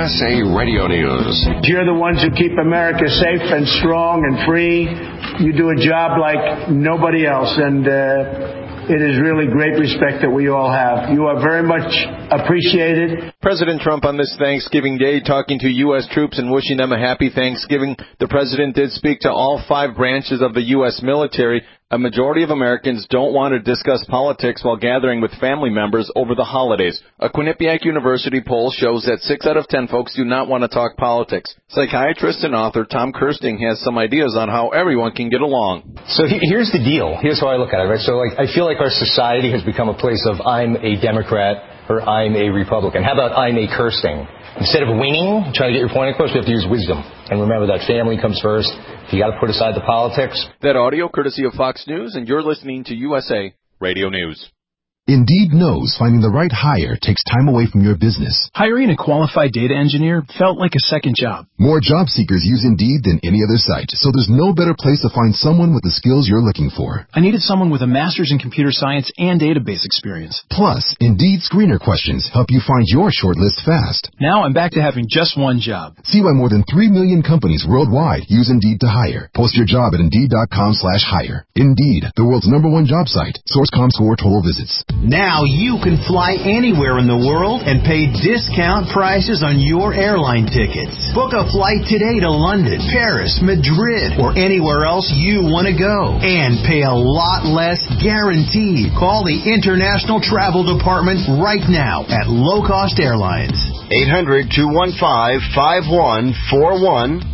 USA Radio News. You're the ones who keep America safe and strong and free. You do a job like nobody else, and it is really great respect that we all have. You are very much appreciated. President Trump on this Thanksgiving Day talking to U.S. troops and wishing them a happy Thanksgiving. The president did speak to all 5 branches of the U.S. military. A majority of Americans don't want to discuss politics while gathering with family members over the holidays. A Quinnipiac University poll shows that 6 out of 10 folks do not want to talk politics. Psychiatrist and author Tom Kirsting has some ideas on how everyone can get along. So here's the deal. Here's how I look at it, right? So I feel like our society has become a place of I'm a Democrat or I'm a Republican. How about I'm a Kirsting? Instead of winning, trying to get your point across, we have to use wisdom. And remember that family comes first. You got to put aside the politics. That audio courtesy of Fox News, and you're listening to USA Radio News. Indeed knows finding the right hire takes time away from your business. Hiring a qualified data engineer felt like a second job. More job seekers use Indeed than any other site, so there's no better place to find someone with the skills you're looking for. I needed someone with a master's in computer science and database experience. Plus, Indeed screener questions help you find your shortlist fast. Now I'm back to having just one job. See why more than 3 million companies worldwide use Indeed to hire. Post your job at Indeed.com/hire. Indeed, the world's #1 job site. Source Comscore total visits. Now you can fly anywhere in the world and pay discount prices on your airline tickets. Book a flight today to London, Paris, Madrid, or anywhere else you want to go. And pay a lot less guaranteed. Call the International Travel Department right now at Low Cost Airlines. 800-215-5141.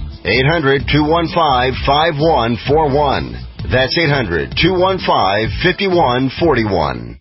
800-215-5141. That's 800-215-5141.